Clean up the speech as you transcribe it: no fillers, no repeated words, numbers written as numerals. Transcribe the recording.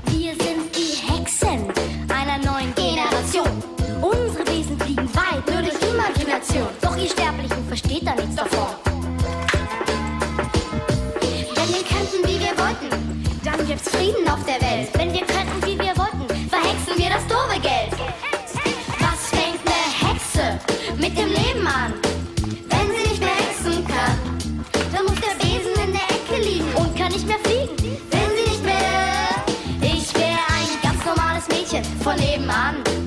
Wir sind die Hexen einer neuen Generation. Unsere Wesen fliegen weit, nur durch Imagination. Doch ihr Sterblichen versteht da nichts davon. Wenn wir könnten, wie wir wollten, dann gibt's Frieden auf der Welt. Wenn wir könnten, wie wir wollten, verhexen wir das doofe Geld. Was fängt eine Hexe mit dem Leben an? Wenn sie nicht mehr hexen kann, dann muss der Besen in der Ecke liegen und kann nicht mehr fliegen. Wenn sie nicht mehr... Ich wäre ein ganz normales Mädchen von nebenan.